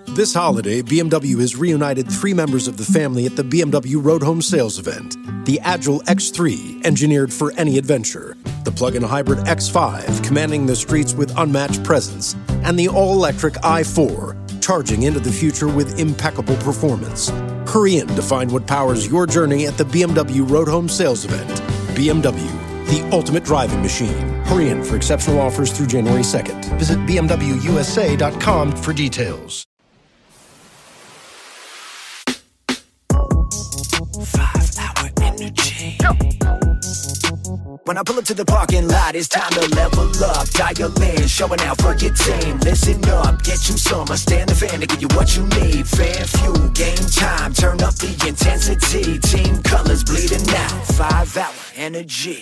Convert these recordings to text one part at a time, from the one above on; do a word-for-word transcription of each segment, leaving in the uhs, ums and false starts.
This holiday, B M W has reunited three members of the family at the B M W Road Home Sales event. The Agile X three, engineered for any adventure. The plug-in hybrid X five, commanding the streets with unmatched presence. And the all-electric i four, charging into the future with impeccable performance. Hurry in to find what powers your journey at the B M W Road Home Sales event. B M W, the ultimate driving machine. Hurry in for exceptional offers through January second. Visit B M W U S A dot com for details. Five-hour energy. When I pull up to the parking lot, it's time to level up. Dial in, showing out for your team. Listen up, get you some. I stand the fan to give you what you need. Fan fuel, game time. Turn up the intensity. Team colors bleeding out. Five-hour energy.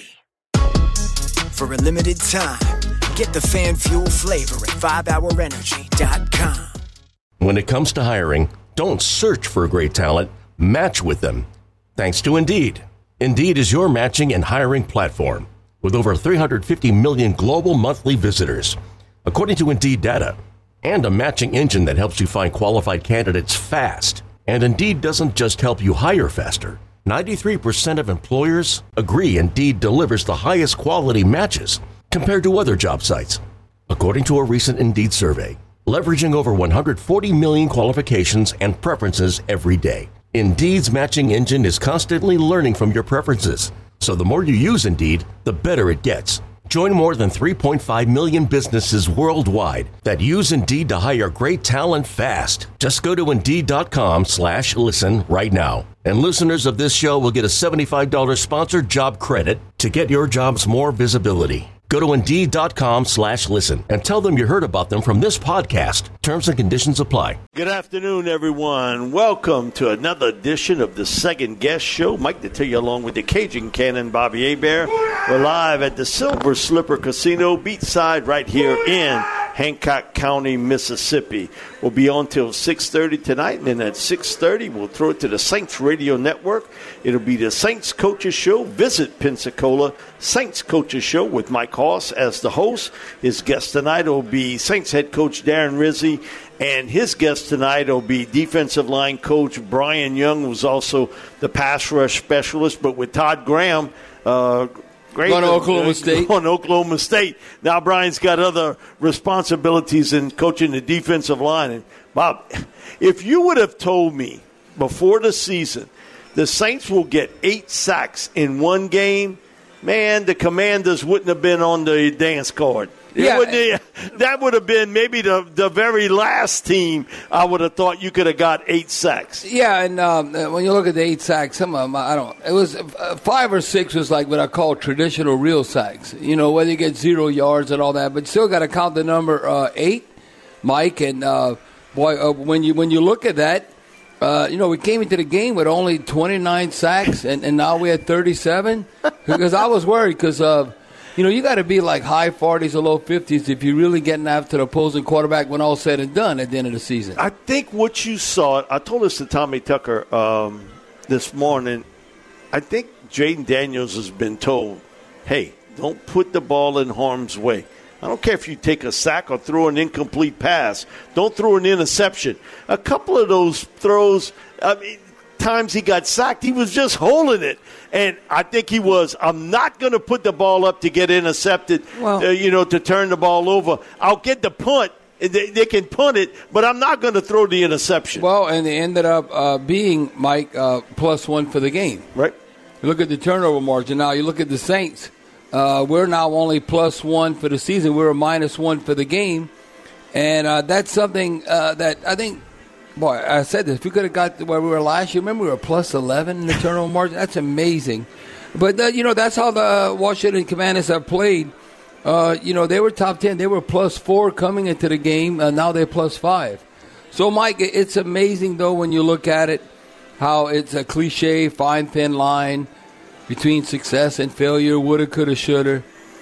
For a limited time, get the fan fuel flavor at five hour energy dot com. When it comes to hiring, don't search for great talent, match with them. Thanks to Indeed. Indeed is your matching and hiring platform with over three hundred fifty million global monthly visitors, according to Indeed data, and a matching engine that helps you find qualified candidates fast. And Indeed doesn't just help you hire faster. ninety-three percent of employers agree Indeed delivers the highest quality matches compared to other job sites, according to a recent Indeed survey, leveraging over one hundred forty million qualifications and preferences every day. Indeed's matching engine is constantly learning from your preferences, so the more you use Indeed, the better it gets. Join more than three point five million businesses worldwide that use Indeed to hire great talent fast. Just go to Indeed.com slash listen right now. And listeners of this show will get a seventy-five dollars sponsored job credit to get your jobs more visibility. Go to Indeed.com slash listen and tell them you heard about them from this podcast. Terms and conditions apply. Good afternoon, everyone. Welcome to another edition of the Second Guest Show. Mike to tell you along with the Cajun Cannon, Bobby Hebert. We're live at the Silver Slipper Casino, beachside right here in Hancock County, Mississippi. We'll be on till six thirty tonight, and then at six thirty we'll throw it to the Saints Radio Network. It'll be the Saints Coaches Show. Visit Pensacola, Saints Coaches Show with Mike Hoss as the host. His guest tonight will be Saints head coach Darren Rizzi, and his guest tonight will be defensive line coach Brian Young, who's also the pass rush specialist, but with Todd Graham, uh, Great. Going to Oklahoma State. Going to Oklahoma State. Now Brian's got other responsibilities in coaching the defensive line. And Bob, if you would have told me before the season the Saints will get eight sacks in one game, man, the Commanders wouldn't have been on the dance card. Yeah. Would, that would have been maybe the, the very last team I would have thought you could have got eight sacks. Yeah, and um, when you look at the eight sacks, some of them, I don't, it was uh, five or six was like what I call traditional real sacks. You know, whether you get zero yards and all that, but still got to count the number uh, eight, Mike. And, uh, boy, uh, when you when you look at that, uh, you know, we came into the game with only twenty-nine sacks, and, and now we had thirty-seven. Because I was worried because of, you know, you got to be like high forties or low fifties if you're really getting after the opposing quarterback when all's said and done at the end of the season. I think what you saw, I told this to Tommy Tucker um, this morning, I think Jaden Daniels has been told, hey, don't put the ball in harm's way. I don't care if you take a sack or throw an incomplete pass. Don't throw an interception. A couple of those throws, I mean, times he got sacked, he was just holding it. And I think he was, I'm not going to put the ball up to get intercepted, well, uh, you know, to turn the ball over. I'll get the punt. They, they can punt it, but I'm not going to throw the interception. Well, and they ended up uh, being, Mike, uh, plus one for the game. Right. You look at the turnover margin. Now, you look at the Saints. Uh, we're now only plus one for the season. We're a minus one for the game. And uh, that's something uh, that I think, boy, I said this. If we could have got to where we were last year, remember we were plus eleven in the turnover margin? That's amazing. But, uh, you know, that's how the Washington Commanders have played. Uh, you know, they were top ten. They were plus four coming into the game. Uh, now they're plus five. So, Mike, it's amazing, though, when you look at it, how it's a cliche, fine, thin line between success and failure, woulda, coulda, shoulda.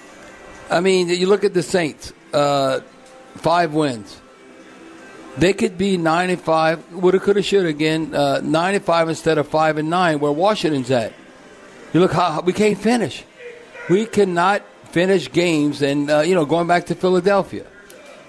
I mean, you look at the Saints, uh, five wins. They could be ninety-five, woulda, coulda, shoulda again, uh, ninety-five instead of five and nine, where Washington's at. You look how we can't finish. We cannot finish games, and uh, you know, going back to Philadelphia,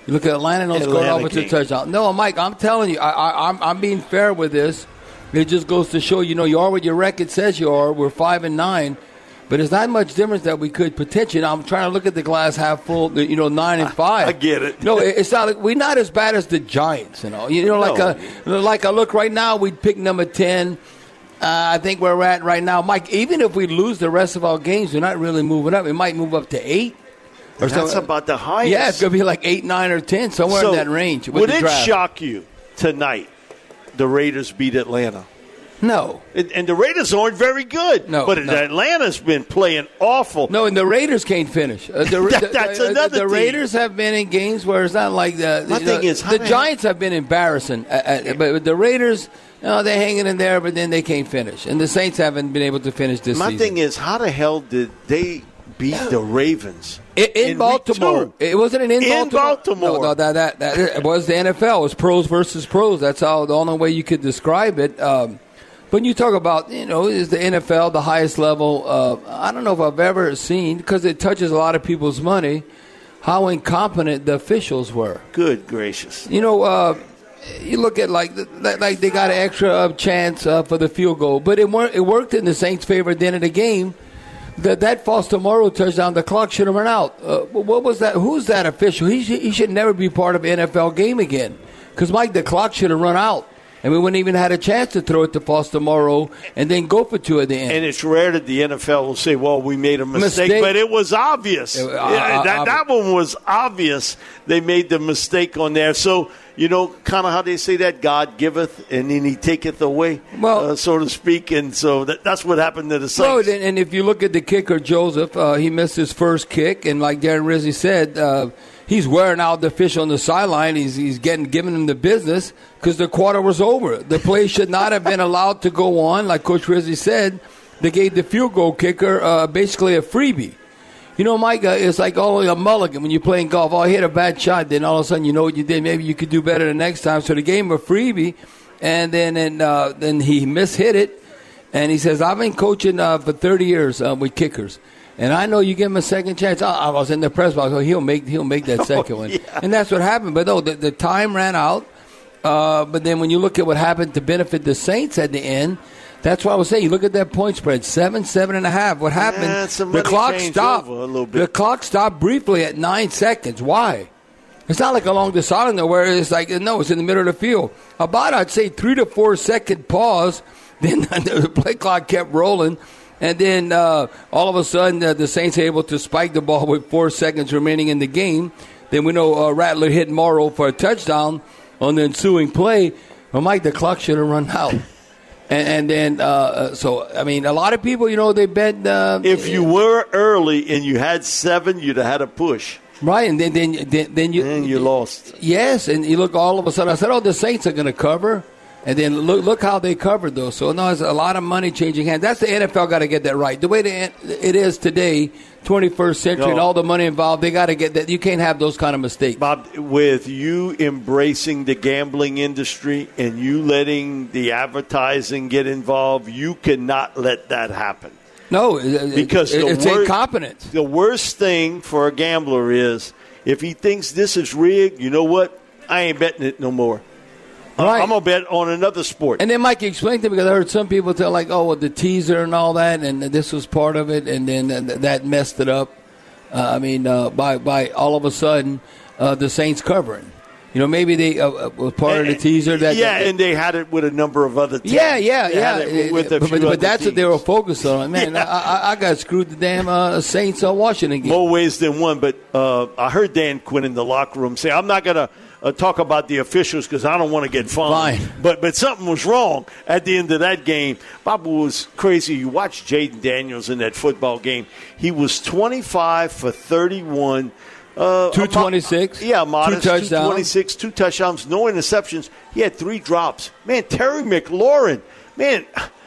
You look at Atlanta, no scored Atlanta offensive game. touchdown. No, Mike, I'm telling you, I, I, I'm, I'm being fair with this. It just goes to show, you know, you are what your record says you are. We're five and nine, but it's not much difference that we could potentially. Now, I'm trying to look at the glass half full. You know, nine and five. I get it. No, it's not. Like, we're not as bad as the Giants. You know, you know, like No. a like I look right now, we'd pick number ten. Uh, I think where we're at right now, Mike. Even if we lose the rest of our games, we're not really moving up. It might move up to eight. Or That's so, about the highest. Yeah, it's going to be like eight, nine, or ten, somewhere So, in that range. With would the it draft. shock you tonight the Raiders beat Atlanta? No. And, and the Raiders aren't very good. No, But no. Atlanta's been playing awful. No, and the Raiders can't finish. Uh, the, That- the- that's the, another The thing. Raiders have been in games where it's not like the. My the, thing is, how the the hell- Giants have been embarrassing, uh, uh, but the Raiders, you know, they're hanging in there, but then they can't finish, and the Saints haven't been able to finish this My season. thing is, how the hell did they beat the Ravens? In, in, week Baltimore, two? it wasn't an in, In Baltimore. Baltimore. No, no, that, that that it was the N F L. It was pros versus pros. That's how the only way you could describe it. Um, when you talk about, you know, is the N F L the highest level? Uh, I don't know if I've ever seen, because it touches a lot of people's money, how incompetent the officials were. Good gracious. You know, uh, you look at like like they got an extra uh, chance uh, for the field goal, but it worked. It worked in the Saints' favor at the end of the game. That that Foster Moreau touchdown, the clock should have run out. Uh, what was that? Who's that official? He should, he should never be part of an N F L game again. Because Mike, the clock should have run out, and we wouldn't even had a chance to throw it to Foster Moreau and then go for two at the end. And it's rare that the N F L will say, well, we made a mistake, Mistake. but it was obvious. It- uh, Yeah, uh, that, uh, that one was obvious. They made the mistake on there. So, you know, kind of how they say that, God giveth and then he taketh away, Well- uh, so to speak. And so that, that's what happened to the Well, Saints. and, and if you look at the kicker, Joseph, uh, he missed his first kick, and like Darren Rizzi said, uh, he's wearing out the official on the sideline. He's he's getting giving him the business because the quarter was over. The play should not have been allowed to go on, like Coach Rizzi said. They gave the field goal kicker uh, basically a freebie. You know, Mike, uh, it's like all a mulligan when you're playing golf. Oh, I hit a bad shot, then all of a sudden you know what you did. Maybe you could do better the next time. So they gave him a freebie, and then and uh, then he mishit it. And he says, I've been coaching uh, for thirty years uh, with kickers, and I know you give him a second chance. I, I was in the press box. Oh, he'll make he'll make that second Oh, one, yeah. and that's what happened. But no, the, the time ran out. Uh, but then when you look at what happened to benefit the Saints at the end, that's why I was saying, you look at that point spread, seven, seven and a half. What happened? Yeah, the somebody clock changed stopped. over a little bit. The clock stopped briefly at nine seconds. Why? It's not like along the sideline there where it's like, no, it's in the middle of the field. About, I'd say, three to four second pause. Then the play clock kept rolling. And then uh, all of a sudden, uh, the Saints are able to spike the ball with four seconds remaining in the game. Then we know uh, Rattler hit Morrow for a touchdown on the ensuing play. Well, Mike, the clock should have run out. And, and then, uh, so, I mean, a lot of people, you know, they bet. Uh, If you were early and you had seven, you'd have had a push. Right, and then then then, then you And you lost. Yes, and you look all of a sudden. I said, "Oh, the Saints are going to cover," and then look look how they covered though. So no, it's a lot of money changing hands. That's the N F L got to get that right. The way the, it is today, twenty-first century, No. and all the money involved, they got to get that. You can't have those kind of mistakes. Bob, with you embracing the gambling industry and you letting the advertising get involved, you cannot let that happen. No, it- Because it, the it's wor- incompetence. The worst thing for a gambler is if he thinks this is rigged, you know what? I ain't betting it no more. I- Right. I'm going to bet on another sport. And then Mike explained to me, because I heard some people tell like, oh, well, the teaser and all that, and this was part of it, and then th- that messed it up. Uh, I mean, uh, by by all of a sudden, uh, the Saints covering. You know, maybe they uh, uh, was part of the teaser. That yeah, that, and they had it with a number of other teams. yeah, yeah, They yeah. had it with a but few but, other but that's what they teams. were focused on. Man, Yeah. I, I, I got screwed the damn uh, Saints uh, Washington game. More ways than one, but uh, I heard Dan Quinn in the locker room say, I'm not going to uh, talk about the officials because I don't want to get fined. Fine. But but something was wrong at the end of that game. Bob was crazy. You watch Jaden Daniels in that football game. He was twenty-five for thirty-one. Uh, two twenty-six. Yeah, modest. Two touchdowns. two twenty-six, two touchdowns, no interceptions. He had three drops. Man, Terry McLaurin, man,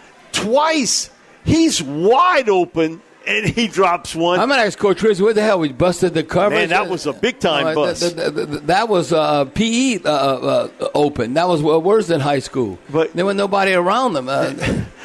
twice. He's wide open, and he drops one. I'm going to ask Coach Rizzi, what the hell? We busted the coverage? Man, that was a big-time Uh, bust. th- th- th- th- that was uh, P E uh, uh, open. That was worse than high school. But- there was nobody around them. Uh,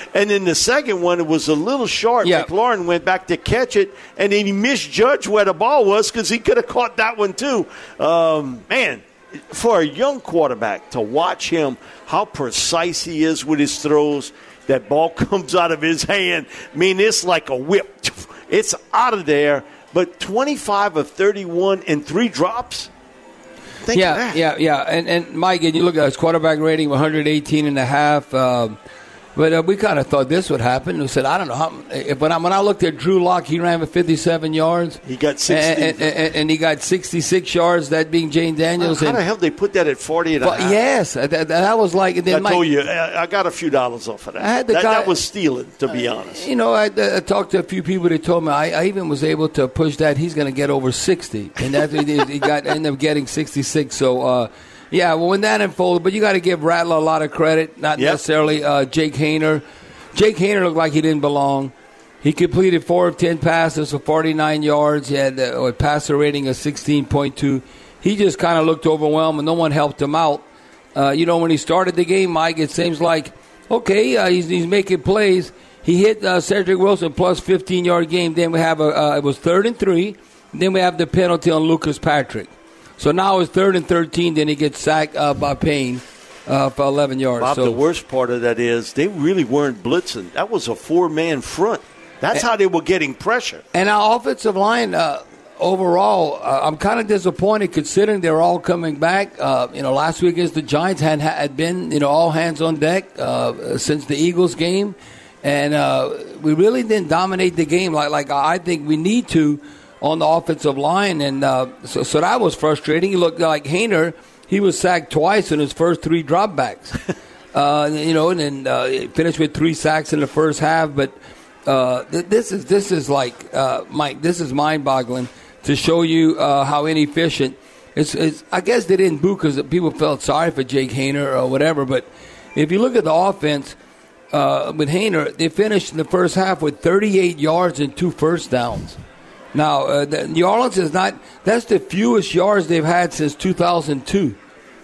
And then the second one, it was a little short. Yeah. McLaurin went back to catch it, and then he misjudged where the ball was because he could have caught that one too. Um, man, for a young quarterback to watch him, how precise he is with his throws, that ball comes out of his hand. I mean, it's like a whip. It's out of there. But twenty-five of thirty-one and three drops? Think yeah, of that. yeah, yeah. And, and Mike, and you look at his quarterback rating, one eighteen and a half. Um, but uh, we kind of thought this would happen. We said, I don't know. How, if, when, I, when I looked at Drew Lock, he ran for fifty-seven yards. He got sixty. And, and, and, and he got sixty-six yards, that being Jane Daniels. How and, the hell did they put that at forty and a but, half? Yes. That, that was like. And then I Mike, told you, I I got a few dollars off of that. I had the that, guy, that was stealing, to be honest. You know, I, I talked to a few people that told me I, I even was able to push that he's going to get over sixty, and that's what he, he got ended up getting sixty-six. So, uh, yeah, well, when that unfolded, but you got to give Rattler a lot of credit, not yep. necessarily uh, Jake Haener. Jake Haener looked like he didn't belong. He completed four of ten passes for forty-nine yards. He had a passer rating of sixteen point two. He just kind of looked overwhelmed, and no one helped him out. Uh, you know, when he started the game, Mike, it seems like, okay, uh, he's, he's making plays. He hit uh, Cedric Wilson plus fifteen-yard game. Then we have a uh, it was third and three. Then we have the penalty on Lucas Patrick. So now it's third and thirteen. Then he gets sacked uh, by Payne uh, for eleven yards. Bob, so, the worst part of that is they really weren't blitzing. That was a four-man front. That's and, how they were getting pressure. And our offensive line, uh, overall, uh, I'm kind of disappointed considering they're all coming back. Uh, you know, last week against the Giants had had been, you know, all hands on deck uh, since the Eagles game. And uh, we really didn't dominate the game like, like I think we need to on the offensive line. And uh, so, so that was frustrating. He looked like Haener. He was sacked twice in his first three dropbacks. uh, you know, and then uh, finished with three sacks in the first half. But uh, th- this is this is like, uh, Mike, this is mind-boggling to show you uh, how inefficient. It's, it's, I guess they didn't boo because people felt sorry for Jake Haener or whatever. But if you look at the offense, Uh, with Haener, they finished in the first half with thirty-eight yards and two first downs. Now, uh, the, New Orleans is not, that's the fewest yards they've had since two thousand two.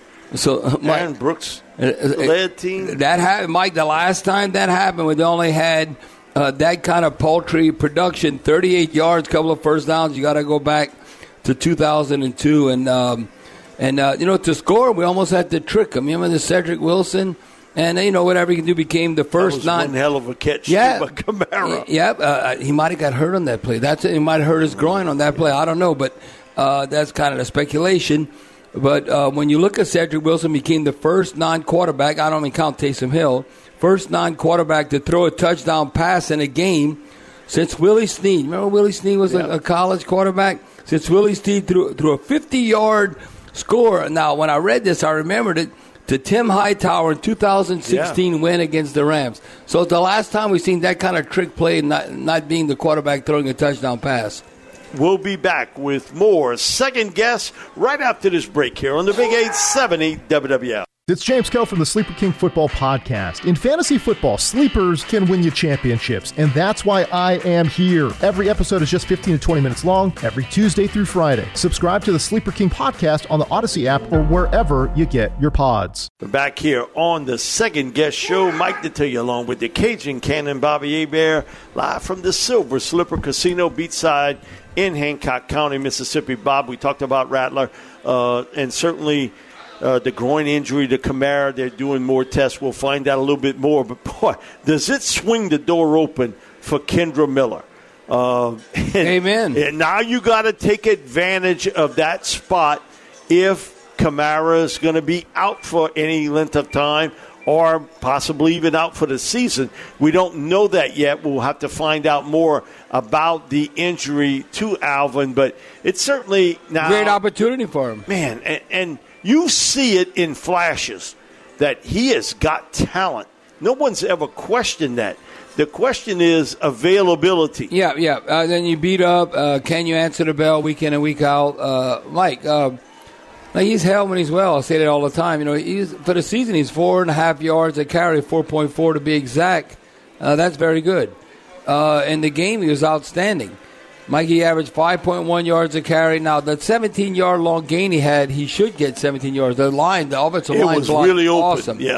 So, uh, Mike, Aaron Brooks uh, led team. That happened, Mike, the last time that happened, when they only had uh, that kind of paltry production, thirty-eight yards, couple of first downs, you got to go back to two thousand two. And, um, and uh, you know, to score, we almost had to trick them. Remember the Cedric Wilson? And, you know, whatever he can do became the first that was non. one hell of a catch yeah, by Kamara. Yeah, uh, he might have got hurt on that play. That's it. He might have hurt his groin on that play. I don't know, but uh, that's kind of the speculation. But uh, when you look at Cedric Wilson, became the first non-quarterback, I don't even count Taysom Hill, first non-quarterback to throw a touchdown pass in a game since Willie Snead. Remember Willie Snead was yeah. a, a college quarterback? Since Willie Snead threw, threw a fifty-yard score. Now, when I read this, I remembered it. To Tim Hightower in two thousand sixteen yeah. win against the Rams. So it's the last time we've seen that kind of trick play, not, not being the quarterback throwing a touchdown pass. We'll be back with more Second Guess right after this break here on the Big eight seventy W W L. It's James Kell from the Sleeper King Football Podcast. In fantasy football, sleepers can win you championships, and that's why I am here. Every episode is just fifteen to twenty minutes long, every Tuesday through Friday. Subscribe to the Sleeper King Podcast on the Odyssey app or wherever you get your pods. We're back here on the Second Guest Show. Mike Detillier along with the Cajun Cannon, Bobby Hebert, live from the Silver Slipper Casino beachside in Hancock County, Mississippi. Bob, we talked about Rattler, uh, and certainly Uh, the groin injury to Kamara. They're doing more tests. We'll find out a little bit more. But, boy, does it swing the door open for Kendra Miller. Uh, and, Amen. And now you got to take advantage of that spot if Kamara is going to be out for any length of time or possibly even out for the season. We don't know that yet. We'll have to find out more about the injury to Alvin. But it's certainly now great opportunity for him. Man, and, and – you see it in flashes that he has got talent. No one's ever questioned that. The question is availability. Yeah, yeah. Uh, then you beat up. Uh, can you answer the bell week in and week out? Uh, Mike, uh, he's hell when he's well. I say that all the time. You know, he's, for the season, he's four and a half yards a carry, four point four to be exact. Uh, that's very good. Uh, in the game, he was outstanding. Mikey averaged five point one yards a carry. Now, that seventeen-yard long gain he had, he should get seventeen yards. The line, the offensive it line was blocked really open. Awesome. Yeah.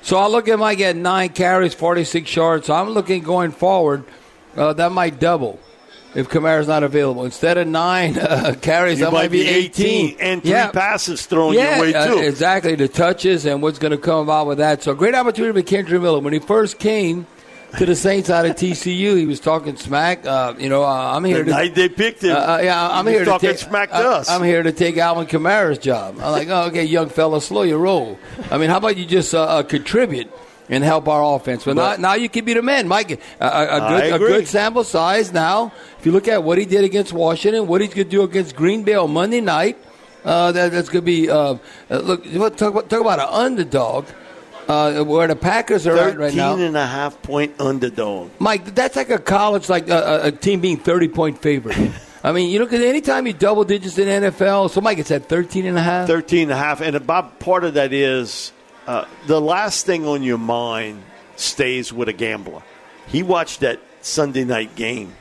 So I look at Mike at nine carries, forty-six yards. So I'm looking going forward, uh, that might double if Kamara's not available. Instead of nine uh, carries, you that might might be eighteen. eighteen. And three yeah. passes thrown yeah, your way, too. Uh, exactly, the touches and what's going to come about with that. So great opportunity for Kendre Miller. When he first came to the Saints out of T C U, he was talking smack. Uh, you know, uh, I'm here the to night they picked him. Uh, uh, yeah, I'm he here was to talking take smack to I, us. I'm here to take Alvin Kamara's job. I'm like, oh, okay, young fella, slow your roll. I mean, how about you just uh, uh, contribute and help our offense? But, but now, now you can be the man, Mike. A, a, a, good, a good sample size. Now, if you look at what he did against Washington, what he's going to do against Green Bay on Monday night, uh, that, that's going to be uh, uh, look. Talk about, talk about an underdog. Uh, where the Packers are at right now. thirteen and a half point underdog. Mike, that's like a college, like a, a team being thirty-point favorite. I mean, you look at any time you double digits in the N F L, so Mike, it's at thirteen and a half. thirteen and a half. And about part of that is uh, the last thing on your mind stays with a gambler. He watched that Sunday night game.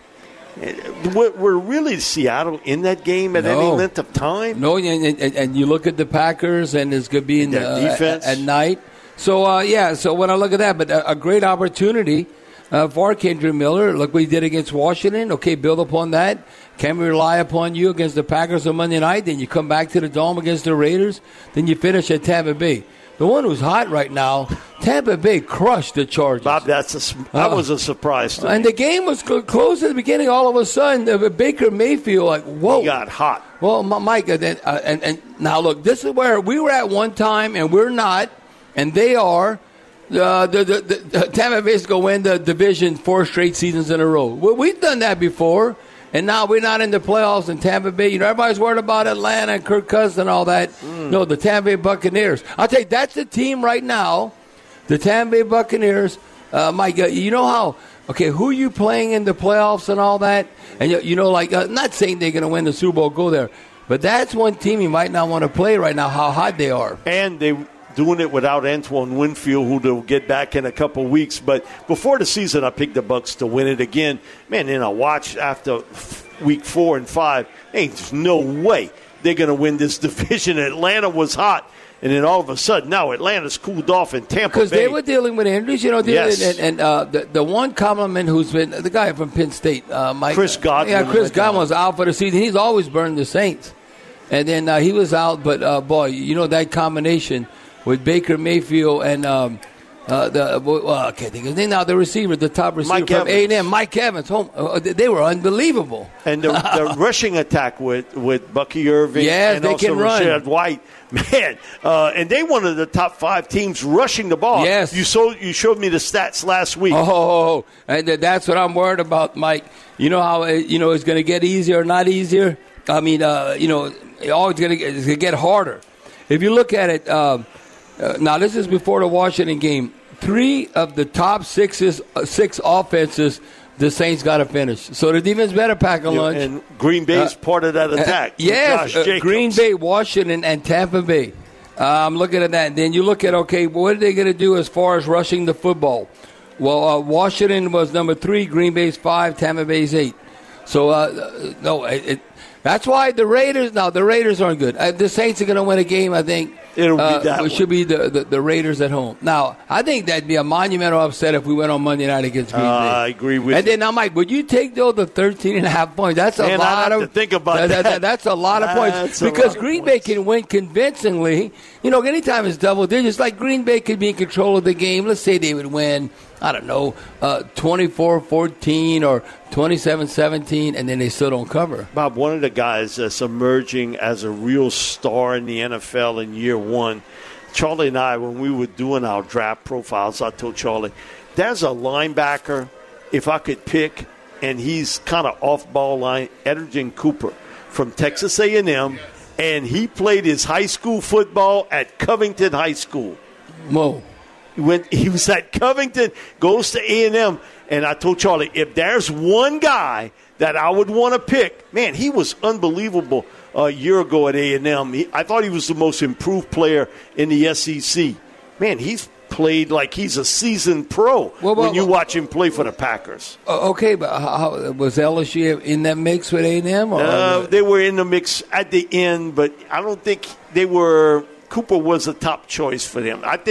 We're really Seattle in that game at no. any length of time? No, and, and, and you look at the Packers, and it's going to be in the, uh, defense at, at night. So, uh, yeah, so when I look at that, but a, a great opportunity uh, for Kendre Miller. Look what he did against Washington. Okay, build upon that. Can we rely upon you against the Packers on Monday night? Then you come back to the Dome against the Raiders. Then you finish at Tampa Bay. The one who's hot right now, Tampa Bay crushed the Chargers. Bob, that's a, that uh, was a surprise to And me. the game was close at the beginning. All of a sudden, uh, Baker Mayfield, like, whoa. He got hot. Well, Mike, uh, and, and now look, this is where we were at one time, and we're not. And they are. Uh, the, the, the Tampa Bay is going to win the division four straight seasons in a row. Well, we've done that before, and now we're not in the playoffs in Tampa Bay. You know, everybody's worried about Atlanta and Kirk Cousins and all that. Mm. No, the Tampa Bay Buccaneers. I'll tell you, that's the team right now. The Tampa Bay Buccaneers. Uh, Mike, uh, you know how, okay, who are you playing in the playoffs and all that? And, you, you know, like, uh, not saying they're going to win the Super Bowl, go there. But that's one team you might not want to play right now, how hot they are. And they doing it without Antoine Winfield, who they'll get back in a couple weeks. But before the season, I picked the Bucs to win it again. Man, then I watched after week four and five, hey, there's no way they're going to win this division. Atlanta was hot. And then all of a sudden, now Atlanta's cooled off in Tampa Bay. Because they were dealing with injuries, you know. Yes. And, and uh, the, the one compliment who's been, the guy from Penn State, uh, Mike. Chris Godwin. Yeah, Chris Godwin was out for the season. He's always burned the Saints. And then uh, he was out, but, uh, boy, you know, that combination with Baker Mayfield and um, uh, the well, I can't think of his name now. The receiver, the top receiver Mike from A and M, Mike Evans. Home, uh, they were unbelievable. And the, the rushing attack with, with Bucky Irving yes, and they also can run. Rashad White, man, uh, and they one of the top five teams rushing the ball. Yes, you so you showed me the stats last week. Oh, and that's what I'm worried about, Mike. You know how you know it's going to get easier or not easier. I mean, uh, you know, it's always going to get harder. If you look at it. Um, Uh, now, this is before the Washington game. Three of the top sixes, uh, six offenses, the Saints got to finish. So the defense better pack a lunch. And Green Bay's uh, part of that attack. Uh, yes, uh, Green Bay, Washington, and Tampa Bay. Uh, I'm looking at that. And then you look at, okay, what are they going to do as far as rushing the football? Well, uh, Washington was number three, Green Bay's five, Tampa Bay's eight. So, uh, no, it, it, that's why the Raiders, now the Raiders aren't good. Uh, the Saints are going to win a game, I think. It'll be that uh, It should be the, the, the Raiders at home. Now, I think that'd be a monumental upset if we went on Monday night against Green Bay. Uh, I agree with and you. then, now, Mike, would you take, though, the thirteen and a half points? That's a Man, lot I'd have of to think about that, that. that. That's a lot of That's points. a Because lot Green of Bay points. can win convincingly. You know, anytime it's double digits, like Green Bay could be in control of the game. Let's say they would win, I don't know, uh, twenty-four fourteen or twenty-seven seventeen, and then they still don't cover. Bob, one of the guys that's emerging as a real star in the N F L in year one, Charlie and I, when we were doing our draft profiles, I told Charlie, there's a linebacker, if I could pick, and he's kind of off-ball line, Edgerrin Cooper from Texas A and M, and he played his high school football at Covington High School. Whoa. When he was at Covington, goes to A and M, and I told Charlie, if there's one guy that I would want to pick, man, he was unbelievable a year ago at A and M. He, I thought he was the most improved player in the S E C. Man, he's played like he's a seasoned pro well, well, when you well, watch him play for the Packers. Uh, okay, but how, was L S U in that mix with A and M? Or Uh, they were in the mix at the end, but I don't think they were – Cooper was a top choice for them. I think that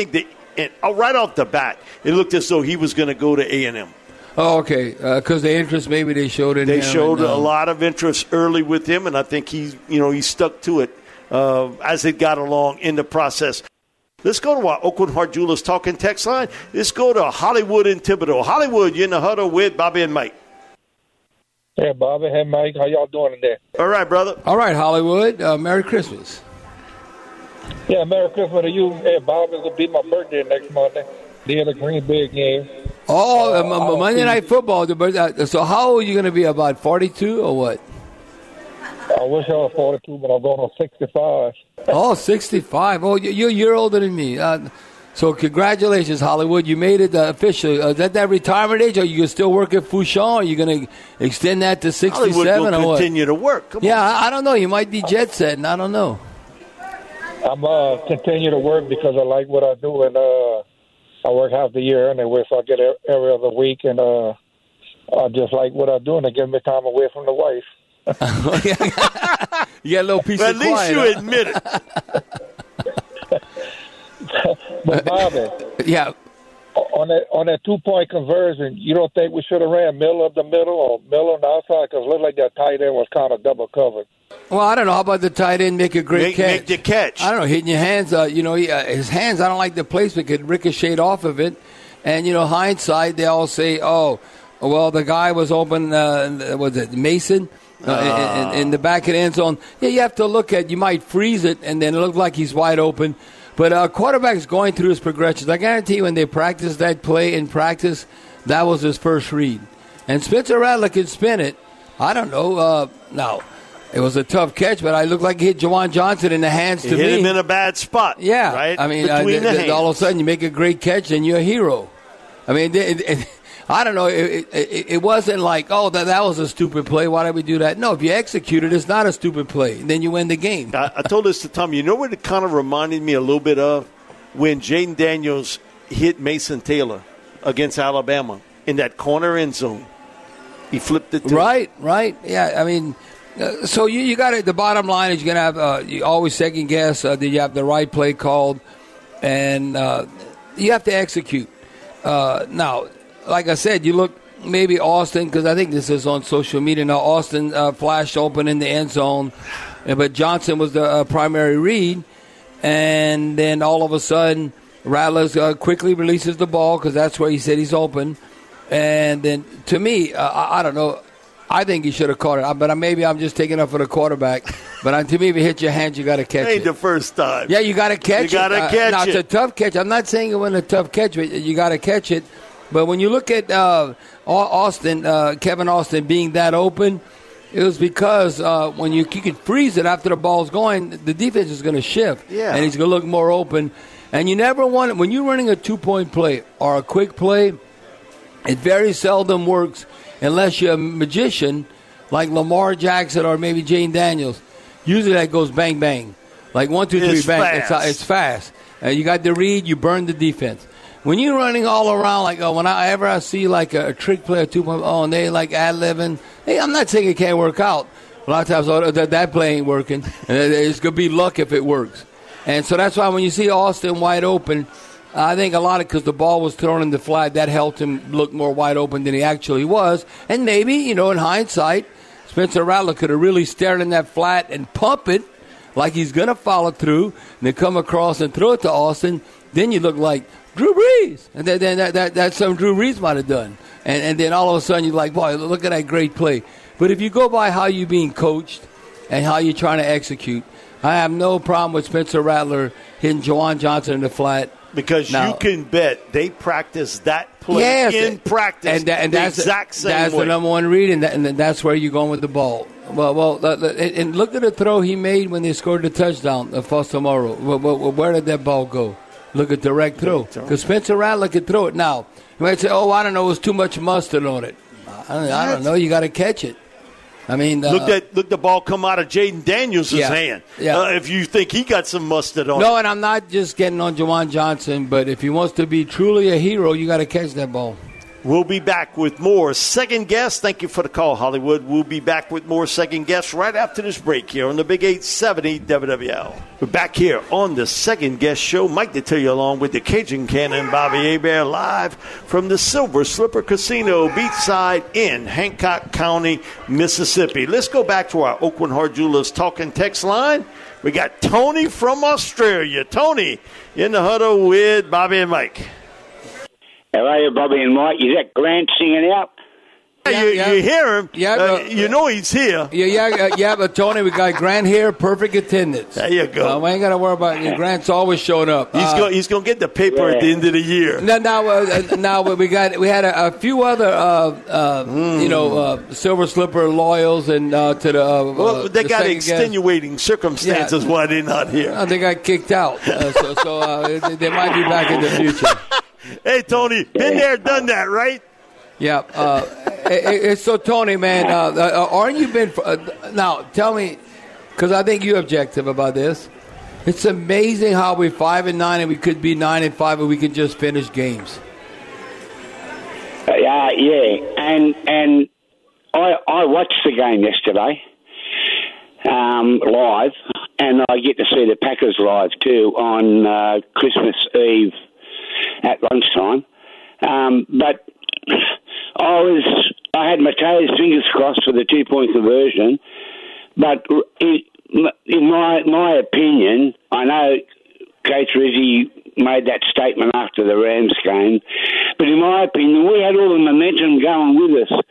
And uh, right off the bat, it looked as though he was going to go to A and M. Oh, okay. Because uh, the interest maybe they showed in They him showed and, um, a lot of interest early with him, and I think he, you know, he stuck to it uh, as it got along in the process. Let's go to our Oakland Heart Jewelers Talking text line. Let's go to Hollywood in Thibodeau. Hollywood, you're in the huddle with Bobby and Mike. Hey, Bobby. Hey, Mike. How y'all doing today? All right, brother. All right, Hollywood. Uh, Merry Christmas. Yeah, Merry Christmas to you. Hey, Bobby, it's going to be my birthday next Monday. Day of the Green Bay game. Oh, uh, uh, Monday Night Football. So how old are you going to be, about forty-two or what? I wish I was forty-two, but I'm going on sixty-five. Oh, sixty-five. Oh, you're a year older than me. Uh, so congratulations, Hollywood. You made it uh, official. Uh, is that that retirement age, or you can still work at Fouchon? Or are you going to extend that to sixty-seven Hollywood will or what? continue to work. Come yeah, on. I, I don't know. You might be jet setting. I don't know. I'm uh, continue to work because I like what I do, and uh, I work half the year anyway, so I get every other week, and uh, I just like what I do, and it gives me time away from the wife. You got a little piece But of at least quiet, you huh? admit it. But Bobby, Yeah. on that on that two point conversion, you don't think we should have ran middle of the middle or middle on the outside? Because it looked like that tight end was kind of double covered. Well, I don't know. How about the tight end make a great Make, catch? make the catch. I don't know. Hitting your hands, uh, you know, he, uh, his hands, I don't like the placement, could ricochet off of it. And, you know, hindsight, they all say, oh, well, the guy was open, uh, was it Mason? Uh, uh. in, in the back of the end zone. Yeah, you have to look at, you might freeze it, and then it look like he's wide open. But uh, quarterback's going through his progressions. I guarantee you when they practice that play in practice, that was his first read. And Spencer Rattler can spin it. I don't know. Uh, now, it was a tough catch, but I looked like he hit Juwan Johnson in the hands He to hit me. him in a bad spot. Yeah. Right? I mean, uh, Between th- the th- all of a sudden you make a great catch and you're a hero. I mean, it, it, I don't know. It, it, it wasn't like, oh, that, that was a stupid play. Why did we do that? No, if you execute it, it's not a stupid play. Then you win the game. I, I told this to Tom. You know what it kind of reminded me a little bit of? When Jaden Daniels hit Mason Taylor against Alabama in that corner end zone. He flipped it to Right, right. Yeah, I mean, uh, so you, you got it. The bottom line is you're going to have, uh, you always second guess uh, that you have the right play called, and uh, you have to execute. Uh, now, like I said, you look maybe Austin, because I think this is on social media now. Austin uh, flashed open in the end zone, but Johnson was the uh, primary read. And then all of a sudden, Rattler uh, quickly releases the ball because that's where he said he's open. And then, to me, uh, I, I don't know. I think he should have caught it. But maybe I'm just taking up for the quarterback. But uh, to me, if you hit your hands, you got to catch Ain't it. the first time. Yeah, you got to catch it. You got to Uh, catch now, it. it's a tough catch. I'm not saying it wasn't a tough catch, but you got to catch it. But when you look at uh, Austin, uh, Kevin Austin being that open, it was because uh, when you, you can freeze it after the ball's going, the defense is going to shift. Yeah. And he's going to look more open. And you never want, when you're running a two-point play or a quick play, it very seldom works unless you're a magician like Lamar Jackson or maybe Jane Daniels. Usually that goes bang, bang. Like one, two, three, It's bang. fast. It's, uh, it's fast. Uh, you got the read, you burn the defense. When you're running all around, like, oh, whenever I see like a, a trick play or two-point, oh, and they like ad-libbing, hey, I'm not saying it can't work out. A lot of times, oh, that, that play ain't working. And it's going to be luck if it works. And so that's why when you see Austin wide open, I think a lot of because the ball was thrown in the flat, that helped him look more wide open than he actually was. And maybe, you know, in hindsight, Spencer Rattler could have really stared in that flat and pump it like he's going to follow through and then come across and throw it to Austin. Then you look like Drew Brees. And then, then that, that, that's something Drew Brees might have done. And, and then all of a sudden you're like, boy, look at that great play. But if you go by how you're being coached and how you're trying to execute, I have no problem with Spencer Rattler hitting Juwan Johnson in the flat. Because now, you can bet they practice that play yes, in practice and, that, and the that's exact same that's way. the number one read, and, that, and that's where you're going with the ball. Well, well, uh, and look at the throw he made when they scored the touchdown uh, for tomorrow. Where did that ball go? Look at direct throw. Because Spencer Rattler could throw it. Now, you might say, oh, I don't know, it was too much mustard on it. I don't, I don't know. You got to catch it. I mean, uh, look at look the ball come out of Jaden Daniels' yeah, hand. yeah. Uh, if you think he got some mustard on no, it. and I'm not just getting on Juwan Johnson, but if he wants to be truly a hero, you got to catch that ball. We'll be back with more Second Guess. Thank you for the call, Hollywood. We'll be back with more Second Guess right after this break here on the Big eight seventy W W L. We're back here on the Second Guess Show. Mike Detillier along with the Cajun Cannon, Bobby Hebert, live from the Silver Slipper Casino beachside in Hancock County, Mississippi. Let's go back to our Oakland Hard Jewelers talking text line. We got Tony from Australia. Tony in the huddle with Bobby and Mike. How are you, Bobby and Mike? Is that Grant singing out? Yeah, you, yeah. you hear him. Yeah, uh, but, you know he's here. Yeah, yeah, uh, yeah. But Tony, we got Grant here, perfect attendance. There you go. Uh, we ain't got to worry about it. Grant's always showing up. He's uh, going. He's going to get the paper yeah. at the end of the year. Now, now, uh, now we got we had a, a few other, uh, uh, mm. you know, uh, Silver Slipper loyals and uh, to the. Uh, well, they the got extenuating guest. circumstances yeah. why they're not here. Uh, they got kicked out, uh, so, so uh, they, they might be back in the future. Hey, Tony, been there, done that, right? Yeah. Uh, it, it, so, Tony, man, uh, uh, aren't you been uh, – now, tell me, because I think you're objective about this. It's amazing how we're five and nine and we could be nine and five and we could just finish games. Uh, yeah, and and I I watched the game yesterday um, live, and I get to see the Packers live too on uh, Christmas Eve at lunchtime. Um, but I was I had Mateo's fingers crossed for the two point conversion, but in, in my my opinion, I know Coach Rizzi made that statement after the Rams game, but in my opinion, we had all the momentum going with us.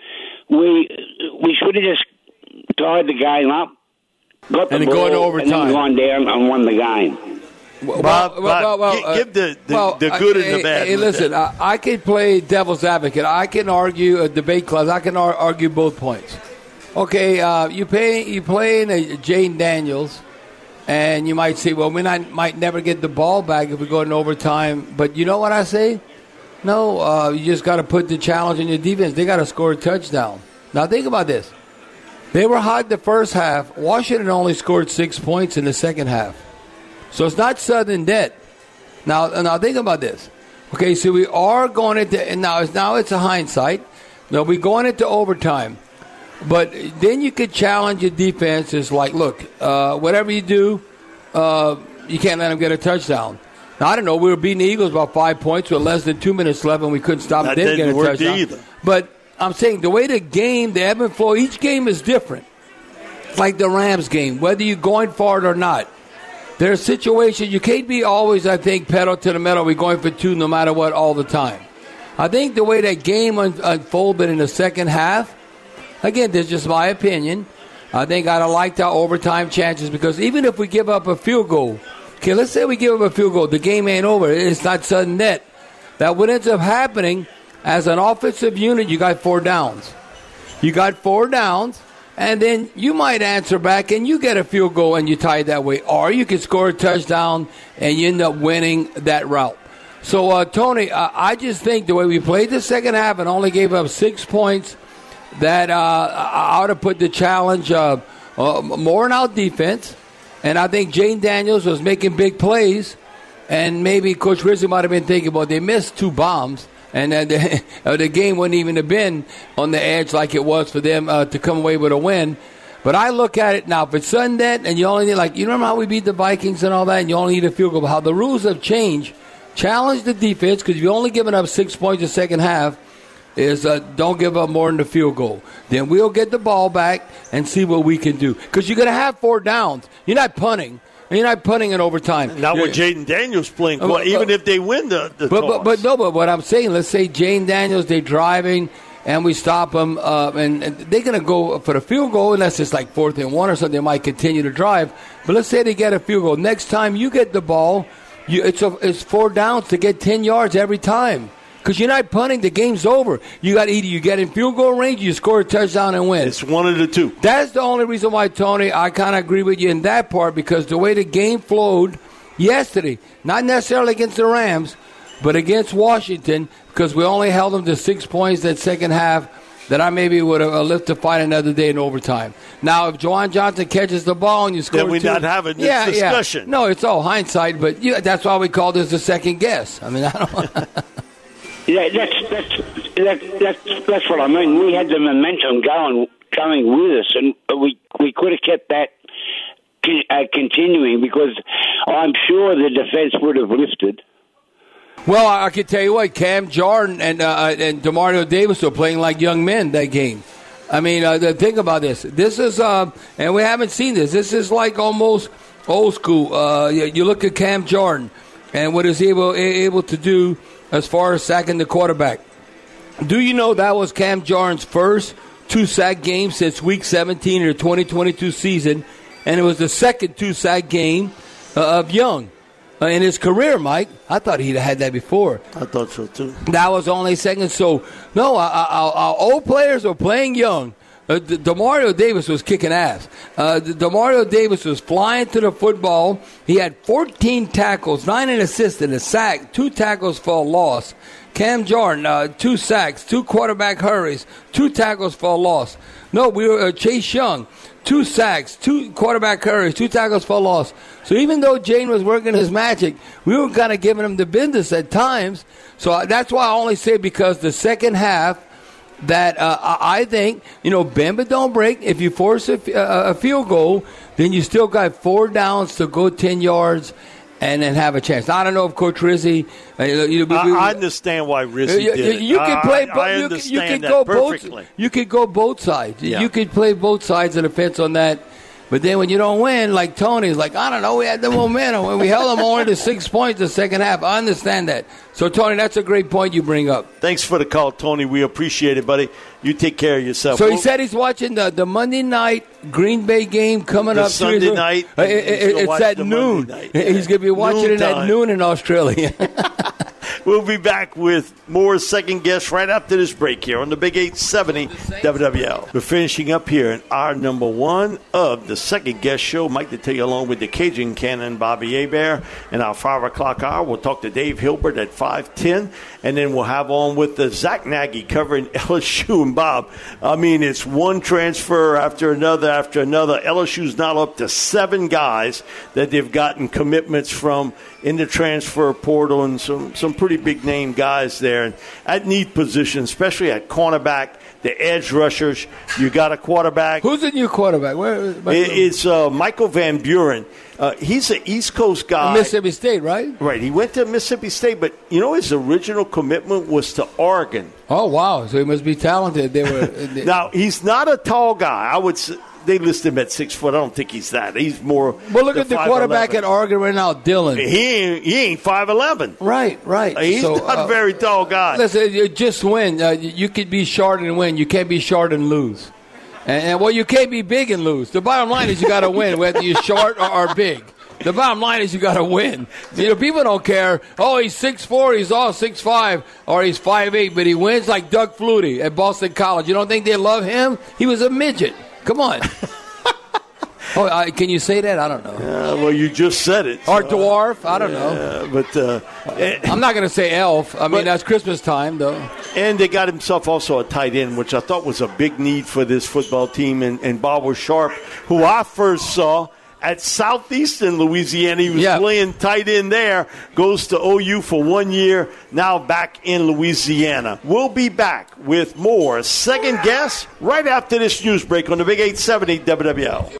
We we should have just tied the game up, got the and ball, go into overtime, and then gone down and won the game. Well, Bob, well, well, Bob well, uh, give the, the, well, the good uh, and the bad. Hey, listen, I, I can play devil's advocate. I can argue a debate class. I can ar- argue both points. Okay, uh, you pay you playing a Jane Daniels, and you might say, well, we not, might never get the ball back if we go in overtime. But you know what I say? No, uh, you just got to put the challenge in your defense. They got to score a touchdown. Now think about this. They were hot the first half. Washington only scored six points in the second half. So it's not sudden death. Now, now think about this. Okay, so we are going into, and now it's now it's a hindsight. Now we're going into overtime, but then you could challenge your defense. It's like, look, uh, whatever you do, uh, you can't let them get a touchdown. Now I don't know. We were beating the Eagles about five points with less than two minutes left, and we couldn't stop them getting a touchdown. Either. But I'm saying the way the game, the ebb and flow, each game is different. It's like the Rams game, whether you're going for it or not. There are situations you can't be always, I think, pedal to the metal. We're going for two no matter what all the time. I think the way that game un- unfolded in the second half, again, this is just my opinion. I think I'd have liked our overtime chances because even if we give up a field goal, okay, let's say we give up a field goal, the game ain't over. It's not sudden death. That what ends up happening, as an offensive unit, you got four downs. You got four downs. And then you might answer back and you get a field goal and you tie it that way. Or you can score a touchdown and you end up winning that route. So, uh, Tony, uh, I just think the way we played the second half and only gave up six points, that uh, I ought to put the challenge uh, uh, more in our defense. And I think Jane Daniels was making big plays. And maybe Coach Rizzi might have been thinking, well, they missed two bombs. And uh, the, uh, the game wouldn't even have been on the edge like it was for them uh, to come away with a win. But I look at it now, if it's Sunday and you only need, like, you remember how we beat the Vikings and all that, and you only need a field goal, how the rules have changed. Challenge the defense, because if you're only giving up six points in the second half, is uh, don't give up more than the field goal. Then we'll get the ball back and see what we can do. Because you're going to have four downs. You're not punting. And you're not punting in overtime. Not with Jaden Daniels playing, well, even but, if they win the, the but, toss. But, but no, but what I'm saying, let's say Jane Daniels, they're driving, and we stop them, uh, and, and they're going to go for the field goal, unless it's like fourth and one or something. They might continue to drive. But let's say they get a field goal. Next time you get the ball, you, it's, a, it's four downs to get ten yards every time. Because you're not punting, the game's over. You got either you get in field goal range, you score a touchdown and win. It's one of the two. That's the only reason why, Tony, I kind of agree with you in that part, because the way the game flowed yesterday, not necessarily against the Rams, but against Washington, because we only held them to six points that second half, that I maybe would have lived to fight another day in overtime. Now, if Juwan Johnson catches the ball and you score then we're two, not having this yeah, discussion. Yeah. No, it's all hindsight, but you, that's why we call this the second guess. I mean, I don't Yeah, that's that's that, that's that's what I mean. We had the momentum going going with us, and we we could have kept that uh, continuing because I'm sure the defense would have lifted. Well, I can tell you what, Cam Jordan and uh, and Demario Davis were playing like young men that game. I mean, uh, think about this. This is, uh, and we haven't seen this. This is like almost old school. Uh, you, you look at Cam Jordan and what is he able able to do as far as sacking the quarterback. Do you know that was Cam Jordan's first two-sack game since Week seventeen of the twenty twenty-two season, and it was the second two-sack game uh, of Young. Uh, in his career, Mike, I thought he'd have had that before. I thought so, too. That was only second. So, no, our, our, our old players were playing young. Uh, De- Demario Davis was kicking ass. Uh, De- Demario Davis was flying to the football. He had fourteen tackles, nine and assists and a sack, two tackles for a loss. Cam Jordan, uh, two sacks, two quarterback hurries, two tackles for a loss. No, we were uh, Chase Young, two sacks, two quarterback hurries, two tackles for a loss. So even though Jane was working his magic, we were kind of giving him the business at times. So that's why I only say because the second half that uh, I think, you know, bend but don't break. If you force a, a field goal, then you still got four downs to go ten yards and then have a chance. Now, I don't know if Coach Rizzi. Uh, you know, we, I, I understand why Rizzi you, did it. You can play. I, I you, understand you can that go perfectly. Both, you could go both sides. Yeah. You could play both sides of the fence on that. But then when you don't win, like Tony's like, I don't know, we had the momentum. We held them only to six points the second half. I understand that. So, Tony, that's a great point you bring up. Thanks for the call, Tony. We appreciate it, buddy. You take care of yourself. So he said he's watching the, the Monday night Green Bay game coming the up. Sunday night. Uh, it, it, it's at noon. He's going to be watching noon it time. At noon in Australia. We'll be back with more second guess right after this break here on the Big eight seventy W W L. We're finishing up here in our number one of the second guess show. Mike to tell you along with the Cajun Cannon, Bobby Hebert. In our five o'clock hour, we'll talk to Dave Hilbert at five ten. And then we'll have on with the Zach Nagy covering L S U. And Bob, I mean, it's one transfer after another after another. L S U's now up to seven guys that they've gotten commitments from in the transfer portal, and some, some pretty big-name guys there. And at need position, especially at cornerback, the edge rushers, you got a quarterback. Who's the new quarterback? Where, it's uh, Michael Van Buren. Uh, he's an East Coast guy. Mississippi State, right? Right. He went to Mississippi State, but, you know, his original commitment was to Oregon. Oh, wow. So he must be talented. They were. They, now, he's not a tall guy. I would say. They list him at six foot. I don't think he's that. He's more. Well, look at the quarterback at Oregon right now, Dillon. He ain't, he ain't five eleven. Right, right. He's so, not uh, a very tall guy. Listen, you just win. Uh, you could be short and win. You can't be short and lose. And, and well, you can't be big and lose. The bottom line is you got to win, whether you're short or, or big. The bottom line is you got to win. You know, people don't care. Oh, he's six four, he's all six five, or he's five eight, but he wins like Doug Flutie at Boston College. You don't think they love him? He was a midget. Come on. Oh, uh, can you say that? I don't know. Uh, well, you just said it. Or so, dwarf. I don't yeah, know. But uh, I'm not going to say elf. I mean, but, that's Christmas time, though. And they got himself also a tight end, which I thought was a big need for this football team. And, and Barbara Sharp, who I first saw at Southeastern Louisiana. He was yeah. playing tight end there. Goes to O U for one year. Now back in Louisiana. We'll be back with more Second Guess right after this news break on the Big eight seventy W W L.